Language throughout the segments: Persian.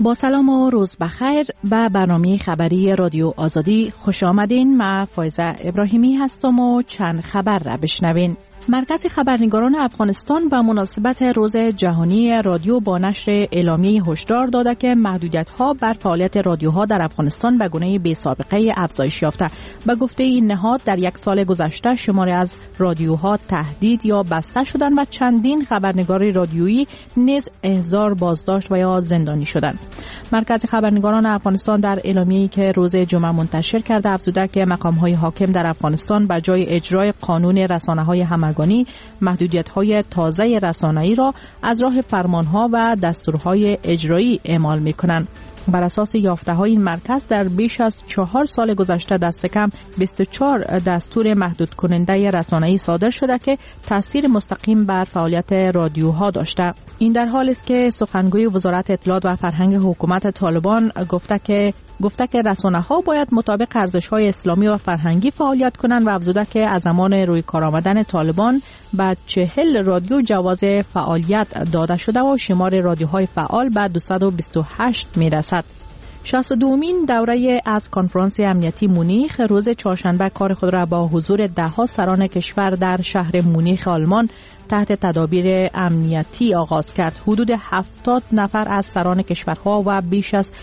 با سلام و روز بخیر به برنامه خبری رادیو آزادی خوش آمدین. من فایزه ابراهیمی هستم و چند خبر را بشنوین. مرکز خبرنگاران افغانستان به مناسبت روز جهانی رادیو با نشر اعلامیه هشدار داده که محدودیت‌ها بر فعالیت رادیوها در افغانستان به گونه بی‌سابقه افزایش یافته. به گفته این نهاد در یک سال گذشته شماری از رادیوها تهدید یا بسته شدند و چندین خبرنگار رادیویی نیز احضار، بازداشت و یا زندانی شدند. مرکز خبرنگاران افغانستان در اعلامیه‌ای که روز جمعه منتشر کرده افزوده که مقام‌های حاکم در افغانستان به جای اجرای قانون رسانه‌های همگانی محدودیت‌های تازه رسانه‌ای را از راه فرمان‌ها و دستورهای اجرایی اعمال می‌کنند. بر اساس یافته‌های این مرکز در بیش از 4 سال گذشته دست کم 24 دستور محدود کننده رسانه‌ای صادر شده که تاثیر مستقیم بر فعالیت رادیوها داشته. این در حالی است که سخنگوی وزارت اطلاعات و فرهنگ حکومت طالبان گفته که رسانه‌ها باید مطابق ارزش‌های اسلامی و فرهنگی فعالیت کنند و افزوده که از زمان روی کار آمدن طالبان به 40 رادیو جواز فعالیت داده شده و شمار رادیوهای فعال به 228 میرسد. 62مین دوره از کنفرانس امنیتی مونیخ روز چهارشنبه کار خود را با حضور ده‌ها سران کشور در شهر مونیخ آلمان تحت تدابیر امنیتی آغاز کرد. حدود 70 نفر از سران کشورها و بیش از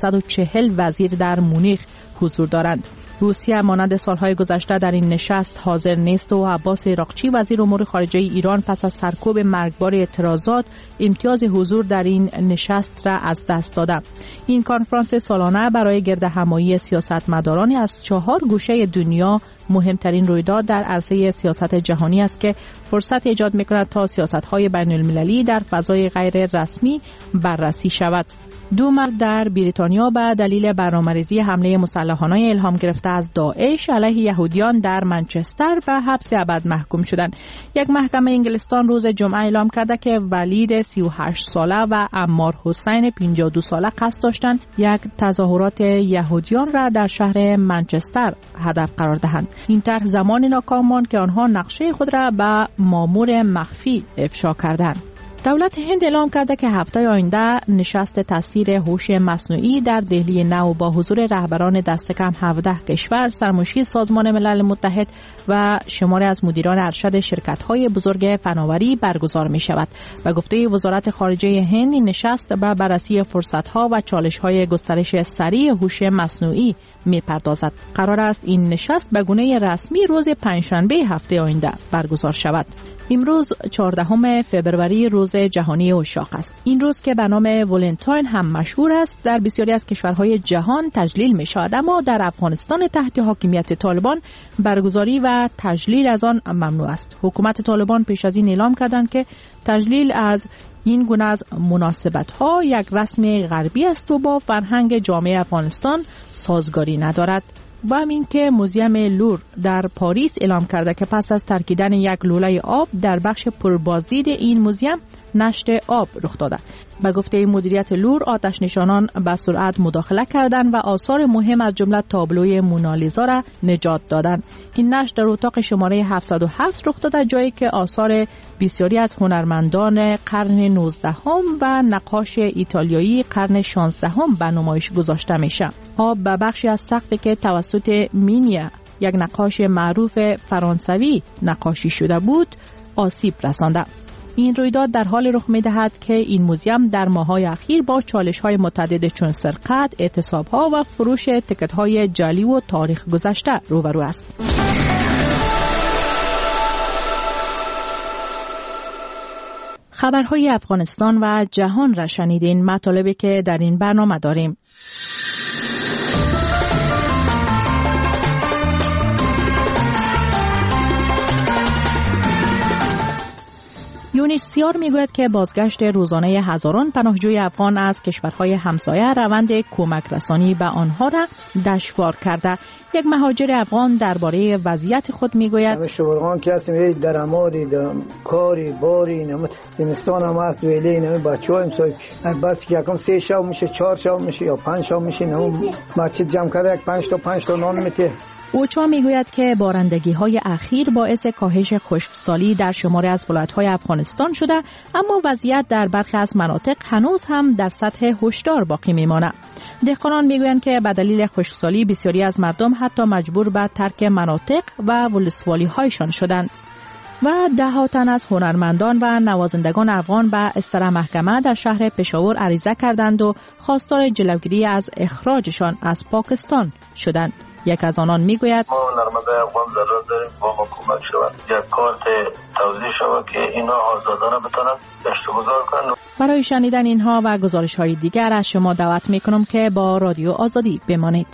140 وزیر در مونیخ حضور دارند. روسیه مانند سالهای گذشته در این نشست حاضر نیست و عباس عراقچی وزیر امور خارجه ایران پس از سرکوب مرگبار اعتراضات امتیاز حضور در این نشست را از دست داده. این کنفرانس سالانه برای گردهمایی سیاستمداران از 4 گوشه دنیا مهمترین رویداد در عرصه سیاست جهانی است که فرصت ایجاد می‌کند تا سیاست‌های بین‌المللی در فضای غیر رسمی بررسی شود. 2 مرد در بریتانیا به دلیل برنامه‌ریزی حمله مسلحانه الهام گرفته از داعش علیه یهودیان در منچستر به حبس ابد محکوم شدند. یک محکمه انگلستان روز جمعه اعلام کرده که ولید 38 ساله و عمار حسین 52 ساله قصد داشتند یک تظاهرات یهودیان را در شهر منچستر هدف قرار دهند. این طرح زمانی ناکام ماند که آنها نقشه خود را به مامور مخفی افشا کردند. دولت هند اعلام کرده که هفته آینده نشست تاثیر هوش مصنوعی در دهلی نو با حضور رهبران دست کم 17 کشور، سرمشیر سازمان ملل متحد و شماری از مدیران ارشد شرکت‌های بزرگ فناوری برگزار می شود. به گفته وزارت خارجه هند این نشست به بررسی فرصت‌ها و چالش‌های گسترش سریع هوش مصنوعی می پردازد. قرار است این نشست به گونه رسمی روز پنجشنبه هفته آینده برگزار شود. امروز 14 فوریه روز جهانی عشاق است. این روز که به نام ولنتاین هم مشهور است در بسیاری از کشورهای جهان تجلیل می شود، اما در افغانستان تحت حاکمیت طالبان برگزاری و تجلیل از آن ممنوع است. حکومت طالبان پیش از این اعلام کردند که تجلیل از این گونه از مناسبت‌ها یک رسم غربی است و با فرهنگ جامعه افغانستان سازگاری ندارد. و همین که موزیم لور در پاریس اعلام کرده که پس از ترکیدن یک لوله آب در بخش پربازدید این موزیم نشت آب رخ داده. به گفته مدیریت لور آتش نشانان به سرعت مداخله کردند و آثار مهم از جمله تابلوی مونالیزا را نجات دادند. این نشت در اتاق شماره 707 رخ داده، جایی که آثار بسیاری از هنرمندان قرن 19 و نقاش ایتالیایی قرن 16 به نمایش گذاشته میشه. آب به بخشی از سقفی که توسط مینیا، یک نقاش معروف فرانسوی نقاشی شده بود، آسیب رسانده. این رویداد در حال رخ می‌دهد که این موزیم در ماه‌های اخیر با چالش‌های متعدد چون سرقت، اعتصاب‌ها و فروش تکت‌های جعلی و تاریخ گذشته روبرو است. خبرهای افغانستان و جهان را شنیدین. مطالبی که در این برنامه داریم: یونیسیار میگوید که بازگشت روزانه هزاران پناهجوی افغان از کشورهای همسایه روند کمک رسانی به آنها را دشوار کرده. یک مهاجر افغان درباره وضعیت خود میگوید: شورغان که هستیم درآمدی کاری باری نمت زمستان هم هست ویلی نمی بچه‌ها امسال بس که یکم 3 شب میشه 4 شب میشه یا 5 شب میشه نم بچه جمع کرده 5 تا نان میته اوچا میگوید که بارندگی‌های اخیر باعث کاهش خشکسالی در شماری از ولایت‌های افغانستان شده، اما وضعیت در برخی از مناطق هنوز هم در سطح هشدار باقی میماند. دهقانان میگویند که به دلیل خشکسالی بسیاری از مردم حتی مجبور به ترک مناطق و ولسوالی‌هایشان شدند. و ده تن از هنرمندان و نوازندگان افغان به استره محکمه در شهر پشاور عریضه کردند و خواستار جلوگیری از اخراجشان از پاکستان شدند. یک از آنان میگوید ما هنرمندان افغان ضرورت داریم با ما کمک شود، یک کارت توضیح شود که اینا آزادانه بتونن گشت و گذار کنن. برای شنیدن اینها و گزارش‌های دیگر از شما دعوت میکنم که با رادیو آزادی بمانید.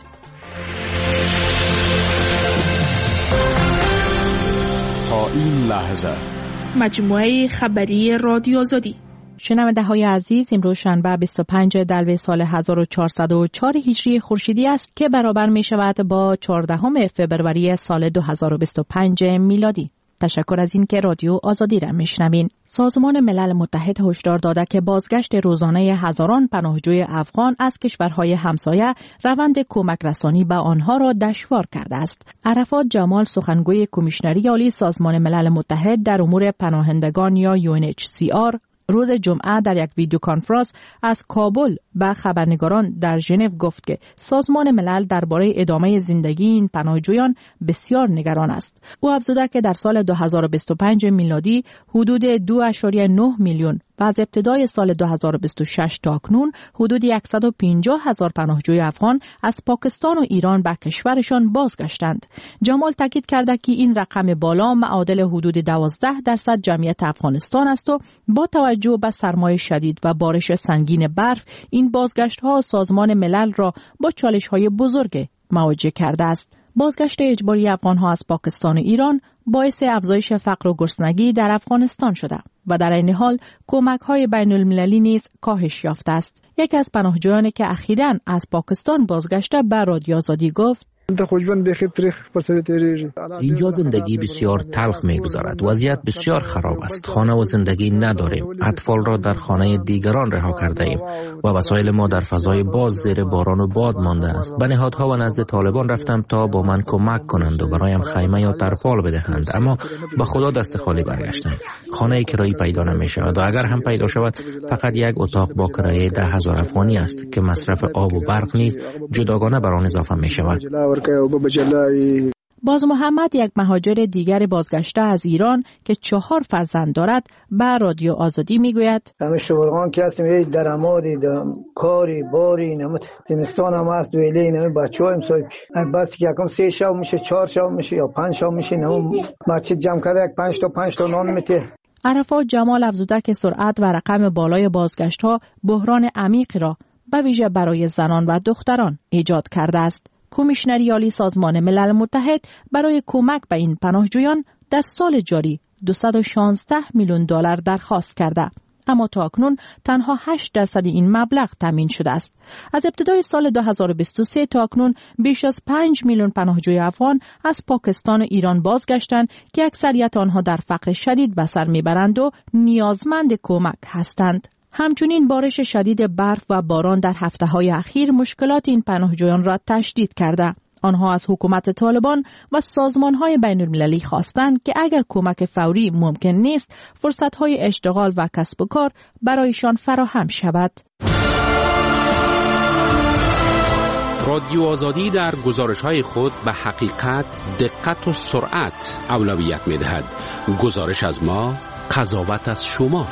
تا این لحظه مجموعه خبری رادیو آزادی. شنونده های عزیز، امروز شنبه 25 دلو سال 1404 هجری خورشیدی است که برابر می شود با 14 فبروری سال 2025 میلادی. تشکر از این که رادیو آزادی را میشنوین. سازمان ملل متحد هشدار داده که بازگشت روزانه هزاران پناهجوی افغان از کشورهای همسایه روند کمک رسانی به آنها را دشوار کرده است. عرفات جمال، سخنگوی کمیشنری عالی سازمان ملل متحد در امور پناهندگان یا UNHCR، روز جمعه در یک ویدیو کانفرانس از کابل به خبرنگاران در ژنو گفت که سازمان ملل درباره ادامه زندگی این پناهجویان بسیار نگران است. او افزوده که در سال 2025 میلادی حدود 2.9 میلیون و از ابتدای سال 2026 تا اکنون حدود 150,000 پناهجوی افغان از پاکستان و ایران به کشورشان بازگشتند. جمال تاکید کرده که این رقم بالا معادل حدود 12% جمعیت افغانستان است و با توجه به سرمای شدید و بارش سنگین برف این بازگشت‌ها سازمان ملل را با چالش‌های بزرگ مواجه کرده است. بازگشت اجباری افغان‌ها از پاکستان و ایران باعث افزایش فقر و گرسنگی در افغانستان شده و در این حال کمک‌های بین‌المللی نیز کاهش یافته است. یکی از پناهجویانی که اخیراً از پاکستان بازگشته به رادیو آزادی گفت: اینجا زندگی بسیار تلخ می‌گذرد. وضعیت بسیار خراب است. خانه و زندگی نداریم. اطفال را در خانه دیگران رها کرده ایم و وسایل ما در فضای باز زیر باران و باد مانده است. به نهادها و نزد طالبان رفتم تا با من کمک کنند و برایم خیمه یا ترپال بدهند، اما به خدا دست خالی برگشتم. خانه کرایی پیدا نمی‌شود و اگر هم پیدا شود فقط یک اتاق با کرایه 10,000 افغانی است که مصرف آب و برق نیز جداگانه بر آن اضافه می‌شود. باز محمد، یک مهاجر دیگر بازگشته از ایران که 4 فرزند دارد، به رادیو آزادی میگوید: همش شورغان که هستیم یه درآمدی کاری باری زمستان هم هست ویله این بچه‌ها امسال بس که یکم 3 شب میشه 4 شب میشه یا 5 شب میشه مسجد جمع کرده یک 5 تا نان میته. عرفات جمال افزوده که سرعت و رقم بالای بازگشت‌ها بحران عمیقی را به ویژه برای زنان و دختران ایجاد کرده است. کمیشنری عالی سازمان ملل متحد برای کمک به این پناهجویان در سال جاری 216 میلیون دلار درخواست کرده، اما تا اکنون تنها 8% این مبلغ تامین شده است. از ابتدای سال 2023 تا اکنون بیش از 5 میلیون پناهجوی افغان از پاکستان و ایران بازگشتند که اکثریت آنها در فقر شدید به سر میبرند و نیازمند کمک هستند. همچنین بارش شدید برف و باران در هفته‌های اخیر مشکلات این پناهجویان را تشدید کرده. آنها از حکومت طالبان و سازمان‌های بین‌المللی خواستند که اگر کمک فوری ممکن نیست، فرصت‌های اشتغال و کسب و کار برایشان فراهم شود. رادیو آزادی در گزارش‌های خود به حقیقت، دقت و سرعت اولویت می‌دهد. گزارش از ما، قضاوت از شما.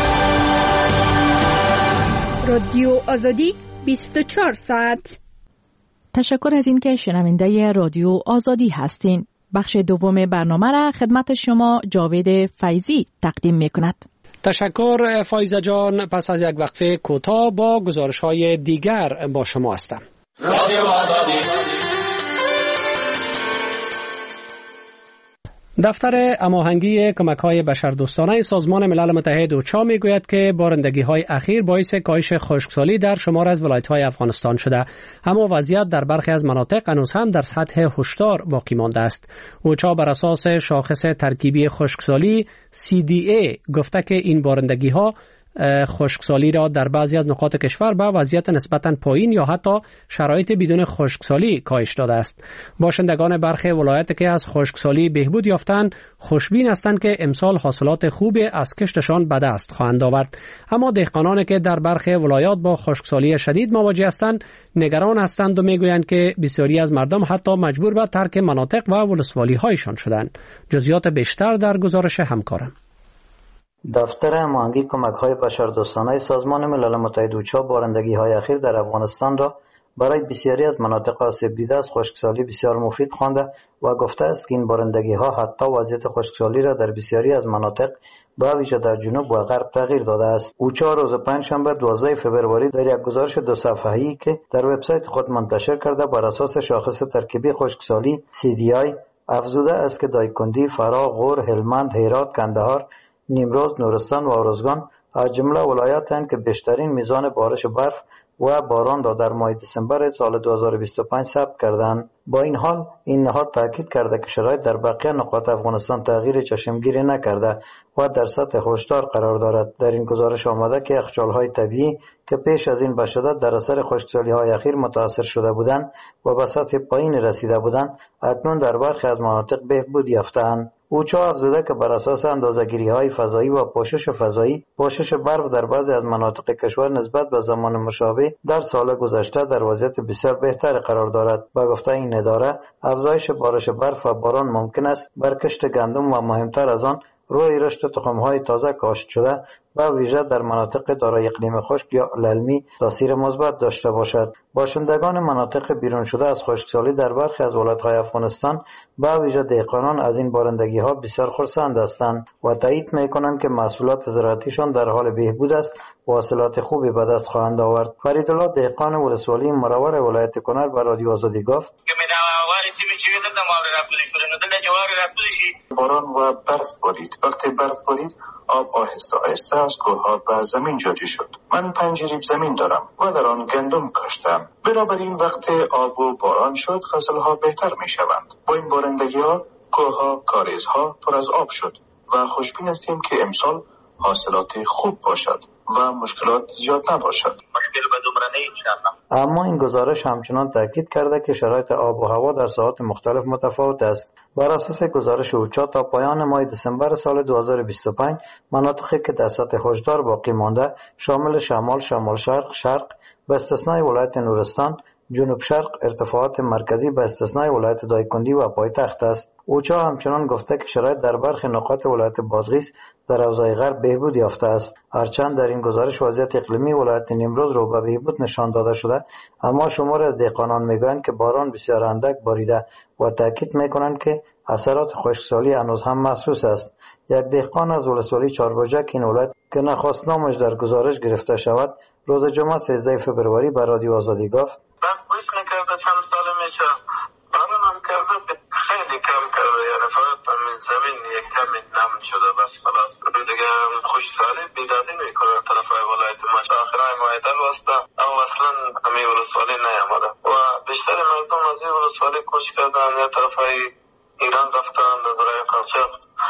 رادیو آزادی 24 ساعت. تشکر از این که شنونده رادیو آزادی هستین. بخش دوم برنامه را خدمت شما جاوید فیضی تقدیم می‌کند. تشکر فایزه جان. پس از یک وقفه کوتاه با گزارش‌های دیگر با شما هستم. رادیو آزادی. دفتر هماهنگی کمک‌های بشردوستانه سازمان ملل متحد اوچا میگوید که بارندگی‌های اخیر باعث کاهش خشکسالی در شمار از ولایت‌های افغانستان شده، اما وضعیت در برخی از مناطق هنوز هم در سطح هشدار باقی مانده است. اوچا بر اساس شاخص ترکیبی خشکسالی CDA گفته که این بارندگی‌ها خشکسالی را در بعضی از نقاط کشور به وضعیت نسبتاً پایین یا حتی شرایط بدون خشکسالی کاهش داده است. باشندگان برخی ولایت که از خشکسالی بهبود یافتند خوشبین هستند که امسال حاصلات خوب از کشتشان به دست خواهند آورد. اما دهقانانی که در برخی ولایات با خشکسالی شدید مواجه هستند نگران هستند و میگویند که بسیاری از مردم حتی مجبور به ترک مناطق و ولسوالی هایشان شدند. جزئیات بیشتر در گزارش همکارم. دفتر هماهنگی کمک‌های بشردوستانه سازمان ملل متحد اوچا بارندگی‌های اخیر در افغانستان را برای بسیاری از مناطق آسیب دیده از خشکسالی بسیار مفید خوانده و گفته است که این بارندگی‌ها حتی وضعیت خشکسالی را در بسیاری از مناطق به ویژه در جنوب و غرب تغییر داده است. اوچا روز پنجشنبه 12 فوریه در یک گزارش 2 صفحه‌ای که در وبسایت خود منتشر کرده بر اساس شاخص ترکیبی خشکسالی CDI افزوده است که دایکندی، فراه، غور، هلمند، هرات، کندهار، نیمروز، نورستان و ارزگان از جمله ولایاتند که بیشترین میزان بارش برف و باران را در ماه دسامبر سال 2025 ثبت کردند. با این حال این نهاد تاکید کرده که شرایط در بقیه نقاط افغانستان تغییر چشمگیری نکرده و در سطح هشدار قرار دارد. در این گزارش آمده که یخچال‌های طبیعی که پیش از این به شدت در اثر خشکسالی‌های اخیر متاثر شده بودند و به سطح پایین رسیده بودند اکنون در برخی از مناطق بهبود یافته‌اند. اوچا افزوده که بر اساس اندازه‌گیری‌های فضایی و پوشش فضایی، پوشش برف در بعضی از مناطق کشور نسبت به زمان مشابه در سال گذشته در وضعیت بسیار بهتر قرار دارد. با گفته این اداره، افزایش بارش برف و باران ممکن است بر کشت گندم و مهمتر از آن روی رشد تخم‌های تازه کاشت شده و ویژه در مناطق دارای اقلیم خشک یا للمی تاثیر مثبت داشته باشد. باشندگان مناطق بیرون شده از خشکسالی در برخی از ولایت‌های افغانستان به ویژه دهقانان از این بارندگی‌ها بسیار خرسند هستند و تایید می‌کنند که محصولات زراعتیشان در حال بهبود است و حاصلات خوبی به دست خواهند آورد. فریدالله دهقان ولسوالی مرور ولایت کنر به رادیو آزادی گفت: باران و برف بارید. وقتی برف بارید آب آهسته آهسته از کوه‌ها به زمین جاری شد. من 5 ریب زمین دارم و در آن گندم کاشتم. بنابراین وقتی آب و باران شد فصل‌ها بهتر می‌شوند. با این بارندگی‌ها کوه‌ها، کاریزها پر از آب شد و خوشبین هستیم که امسال حاصلات خوب باشد و مشکلات زیاد نباشد. مشکل به دومره نیست. اما این گزارش همچنان تاکید کرده که شرایط آب و هوا در ساحات مختلف متفاوت است. بر اساس گزارش اوچا تا پایان ماه دسامبر سال 2025 مناطقی که در سطح هشدار باقی مانده شامل شمال، شمال شرق به استثنای ولایت نورستان، جنوب شرق، ارتفاعات مرکزی به استثنای ولایت دایکندی و پایتخت است. اوچا همچنان گفته که شرایط در برخی نقاط ولایت بادغیس در حوزه غرب بهبود یافته است. هرچند در این گزارش وضعیت اقلیمی ولایت نیمروز رو به بهبود نشان داده شده، اما شمار از دهقانان میگویند که باران بسیار اندک باریده و تاکید میکنند که اثرات خشکسالی هنوز هم محسوس است. یک دهقان از ولسوالی چهاربرجک این ولایت که نخواست نامش در گزارش گرفته شود، روز جمعه 13 فوریه به رادیو آزادی گفت: بس نکرده چند سال میشه باران هم کرده خیلی کم کرده، یعنی فقط زمین یک کمی نم شده بس خلاص دیگه. خشکسالی بیدادی میکنه طرف ولایت ما. آخرای مایدل واسطه اما اصلا همی ولسوالی نیامده و بیشتر مردم از این ولسوالی کوچ کردن یا طرف ایران رفتن از رای قاچاق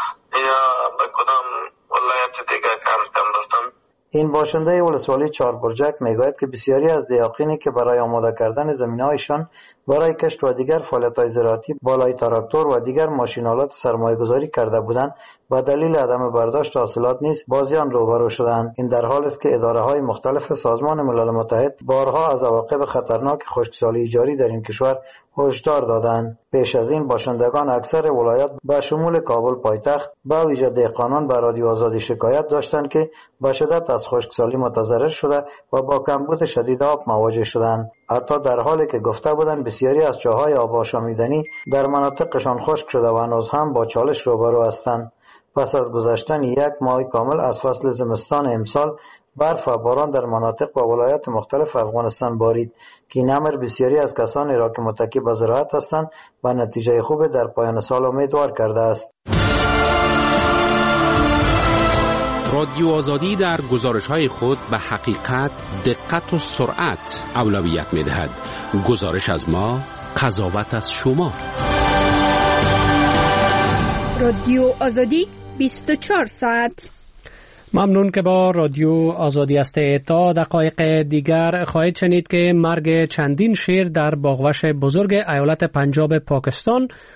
یا به کدام ولایت دیگه کم رفتن. این باشنده ولسوالی چهاربرجک میگوید که بسیاری از دیاقینی که برای آماده کردن زمینهایشان برای کشت و دیگر فعالیت‌های زراعتی بالای تراکتور و دیگر ماشین‌آلات سرمایه‌گذاری کرده بودند و دلیل عدم برداشت حاصلات نیز با زیان روبرو شدند. این در حالی است که اداره‌های مختلف سازمان ملل متحد بارها از عواقب خطرناک خشکسالی جاری در این کشور هشدار دادند. پیش از این باشندگان اکثر ولایات به شمول کابل پایتخت به ویژه دهقانان به رادیو آزادی شکایت داشتند که به شدت از خشکسالی متضرر شده و با کمبود شدید آب مواجه شدند. حتی در حالی که گفته بودند بسیاری از چاهای آب آشامیدنی در مناطقشان خشک شده و هنوز هم با چالش روبرو هستند. پس از گذشتن 1 ماه کامل از فصل زمستان امسال برف و باران در مناطق و ولایات مختلف افغانستان بارید که این امر بسیاری از کسانی را که متکی به زراعت هستند به نتیجه خوب در پایان سال امیدوار کرده است. رادیو آزادی در گزارش‌های خود به حقیقت، دقت و سرعت اولویت می‌دهد. گزارش از ما، قضاوت از شما. رادیو آزادی 24 ساعت. ممنون که با رادیو آزادی هستید. تا دقایق دیگر خواهید شنید که مرگ چندین شیر در باغوش بزرگ ایالت پنجاب پاکستان